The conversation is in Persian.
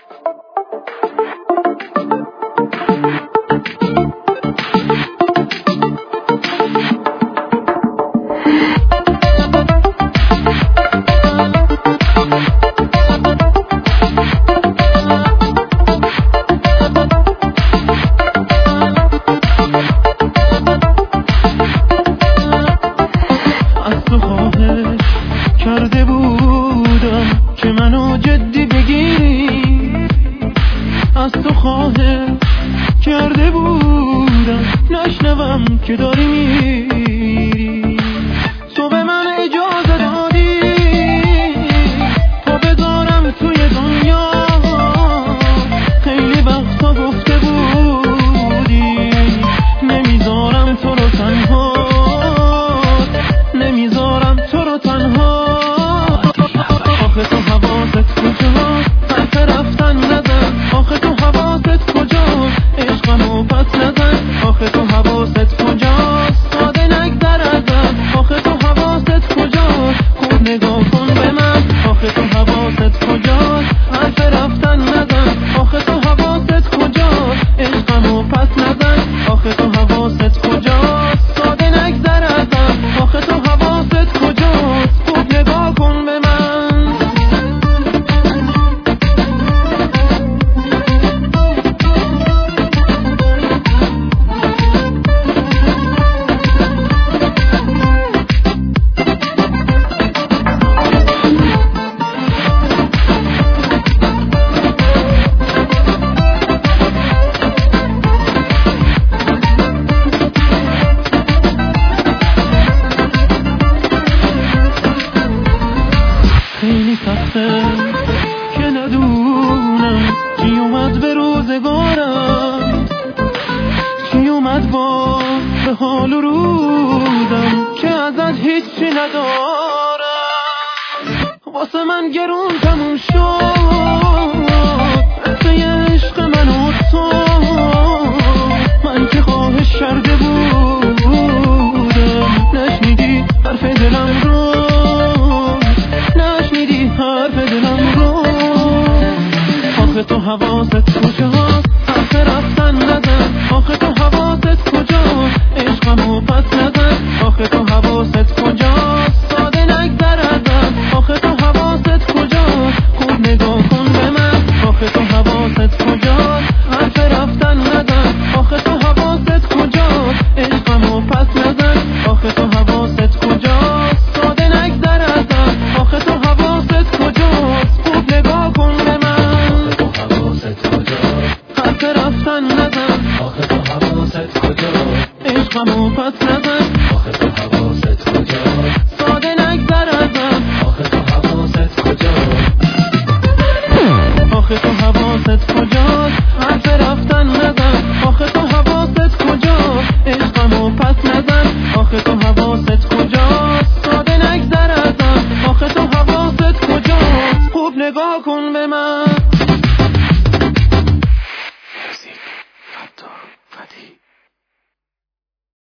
کرده بودم که منو جدی بگیری، از تو خواهش کرده بودم نشنوم که داری میری. تو به من اجازه دادی تا بذارم توی دنیا، خیلی وقتا گفته بودی نمیذارم تو رو تنها، نمیذارم تو رو تنها. آخه تو حواست کجاست؟ حرف رفتن نزن. آخه تو حواست کجاست؟ عشقمو پس نزن. آخه تو حواست کجاست؟ ساده نگذر ازم. آخه تو حواست کجاست؟ خوب نگاه کن به من. آخه تو حواست کجاست؟ حرف رفتن نزن. آخه تو حواست کجاست؟ عشقمو پس نزن. آخه تو حواست کجاست؟ ساده نگذر ازم. آخه تو حواست کجاست؟ خوب نگاه کن به من. خیلی سخته که ندونم چی اومد به روزگارم، چی اومد با به حال و روزم که ازت هیچی ندارم. واسه من گرون تموم شد عشق عشق من و تو. من که خواهش کرده بودم نشنیدی حرف دلم رو، نشنیدی حرف دلم رو. آخه تو حواست کجاست؟ حرف رفتن نزن. آخه تو حواست کجاست؟ عشقمو پس نزن. آخه تو حواست کجاست؟ ساده نگذر ازم. آخه تو حواست کجاست؟ خوب نگاه کن به من. آخه تو حواست کجاست؟ حرف رفتن نزن. آخه تو حواست کجاست؟ عشقمو پس نزن. آخه تو حواست کجاست؟ ساده نگذر ازم. آخه تو حواست کجاست؟ خوب نگاه کن به من. آخه تو حواست کجاست؟ حرف رفتن نزن. آخه تو حواست کجاست؟ عشقمو پس نزن. آخه تو حواست کجاست؟ ساده نگذر ازم. آخه تو حواست کجاست؟ آخه تو حواست کجاست؟ حرف رفتن نزن. آخه تو حواست کجاست؟ عشقمو پس نزن. آخه تو حواست کجاست؟ ساده نگذر ازم. آخه تو حواست کجاست؟ خوب نگاه کن